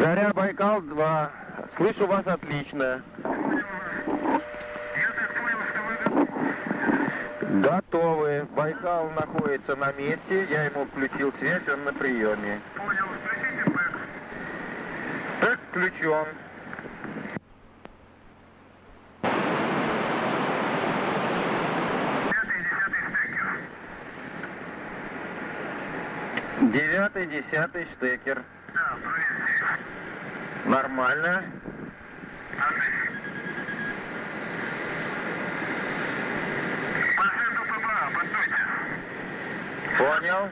Заря Байкал-2. Слышу вас отлично. Готовы. Байкал находится на месте. Я ему включил связь, он на приеме. Понял, включите бэк. Бэк включен. Девятый, десятый штекер. Да, проверьте. Нормально. Отлично. Проценту ПБА, подстойте. Понял.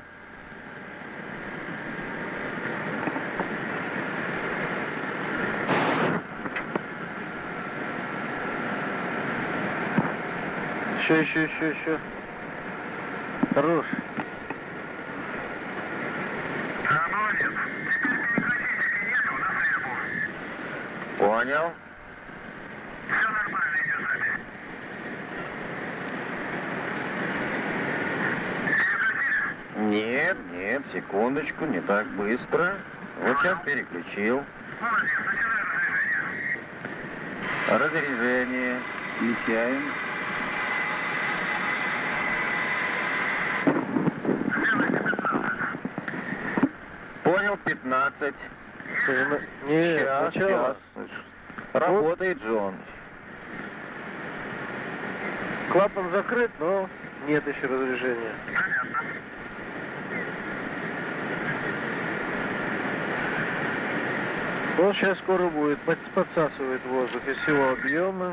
Еще. Хорош. Да, молодец. Теперь переключите к нету на сребу. Понял. Все нормально идет с вами. Переключили? Нет, секундочку, не так быстро. Вот сейчас переключил. Молодец, начинай разрежение. Разрежение. Включаем. Сделайте 15. Понял, 15. Нет, Сейчас, сначала. Работает Джон. Клапан закрыт, но нет еще разрежения. Понятно. Он сейчас скоро будет, подсасывает воздух из всего объема.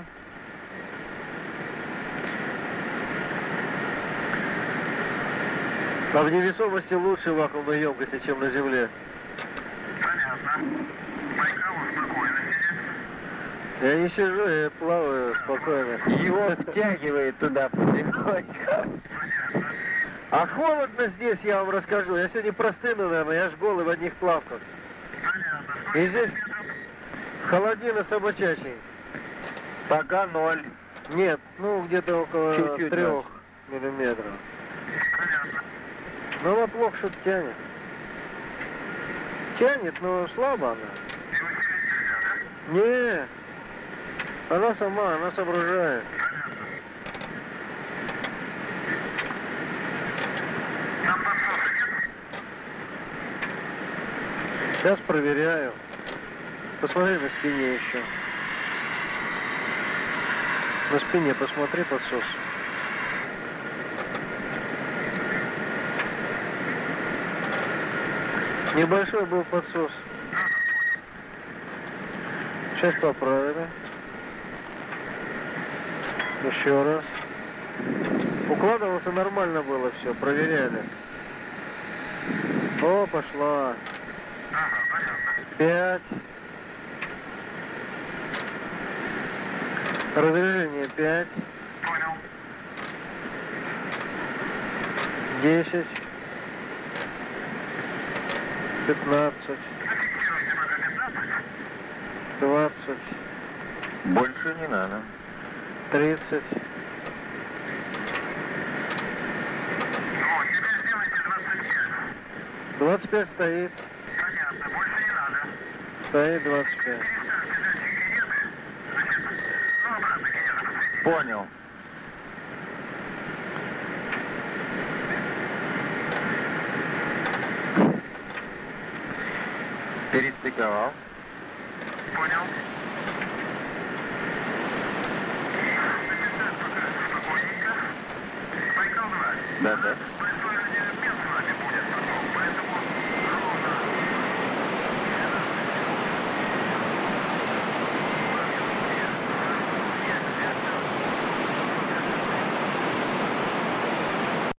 А в невесомости лучше вакуумной емкости, чем на Земле. Понятно. Байкал спокойно сидит. Я не сижу, я плаваю спокойно. Его втягивает туда потихоньку. Понятно. А холодно здесь, я вам расскажу. Я сегодня простыну, наверное, я ж голый в одних плавках. Понятно. И здесь Метров? холодина собачачий. Пока 0. Нет, ну где-то около Чуть-чуть 3 дальше. миллиметров. Понятно. Ну вот плохо что-то тянет. Тянет, но слабо она. И усилить нельзя, да? Не, она сама, она соображает. Понятно. Там подсоса нет? Сейчас проверяю. Посмотри на спине еще. На спине посмотри подсос. Небольшой был подсос. Сейчас поправили. Еще раз. Укладывался нормально было все, проверяли. О, пошла. Ага, понятно. 5. Разрежение 5. Понял. 10. 15. Зафиксируйте пока 15. 20. Больше не надо. 30. Вот, теперь сделайте 25. 25 стоит. Понятно, больше не надо. Стоит 25. Переставьте датчик кинеты. Значит, ну обратно кинеты посветите. Понял. Перестыковал. Понял. Значит, так, пока спокойненько. Байкал 2. Да. У